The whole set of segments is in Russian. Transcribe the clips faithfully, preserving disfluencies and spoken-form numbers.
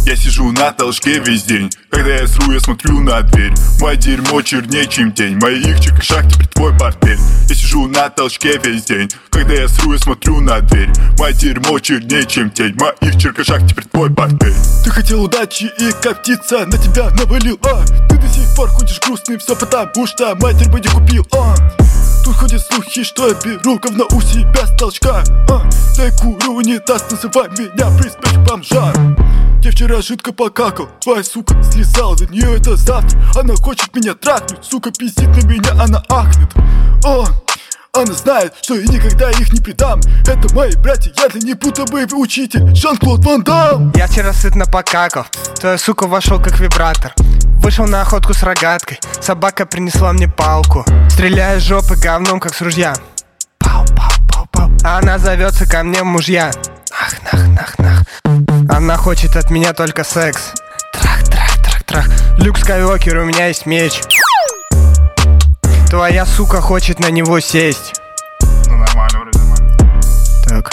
Я сижу на толчке весь день. Когда я сру, я смотрю на дверь. Мое дерьмо чернее, чем тень. Моих черкашах теперь твой портфель. Я сижу на толчке весь день. Когда я сру, я смотрю на дверь. Мое дерьмо чернее, чем тень. Моих черкашах теперь твой портфель. Ты хотел удачи и как птица на тебя навалил, а ты до сих пор ходишь грустный, все потому что матерь бы не купил, а тут ходят слухи, что я беру говно у себя с толчка, а дай куру унитаз, называй меня приспешек бомжа. Я вчера жидко покакал, твоя сука слезала, за нее это завтра. Она хочет меня трахнуть, сука пиздит на меня, она ахнет. О, она знает, что я никогда их не предам. Это мои братья, я для них будто боевой учитель Жан-Клод Ван Дам. Я вчера сытно покакал, твоя сука вошел как вибратор. Вышел на охотку с рогаткой, собака принесла мне палку. Стреляя жопы говном, как с ружья. Пау, пау, пау, пау. А она зовется ко мне в мужья. Нах, нах, нах, нах. Она хочет от меня только секс. Трах, трах, трах, трах. Люк Скайуокер, у меня есть меч. Твоя сука хочет на него сесть. Ну нормально, вроде нормально. Так.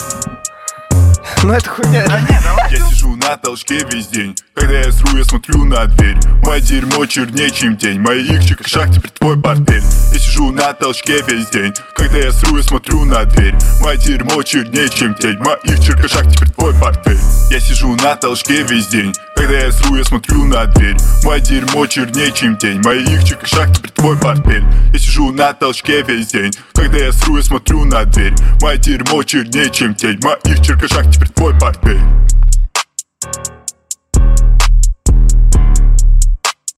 Ну это хуйня. Да нет, давай. Я сижу на толчке весь день. Когда я сру, я смотрю на дверь. Мое дерьмо чернее, чем тень. Моих черкашах теперь твой портфель. Я сижу на толчке весь день. Когда я сру, я смотрю на дверь. Мое дерьмо чернее, чем тень. Моих черкашах теперь твой портфель. Я сижу на толчке весь день. Когда я сру, я смотрю на дверь. Мое дерьмо чернее, чем тень. Моих черкашах теперь твой портфель. Я сижу на толчке весь день. Когда я сру, я смотрю на дверь. Мое дерьмо чернее, чем тень. Моих черкашах теперь твой портфель.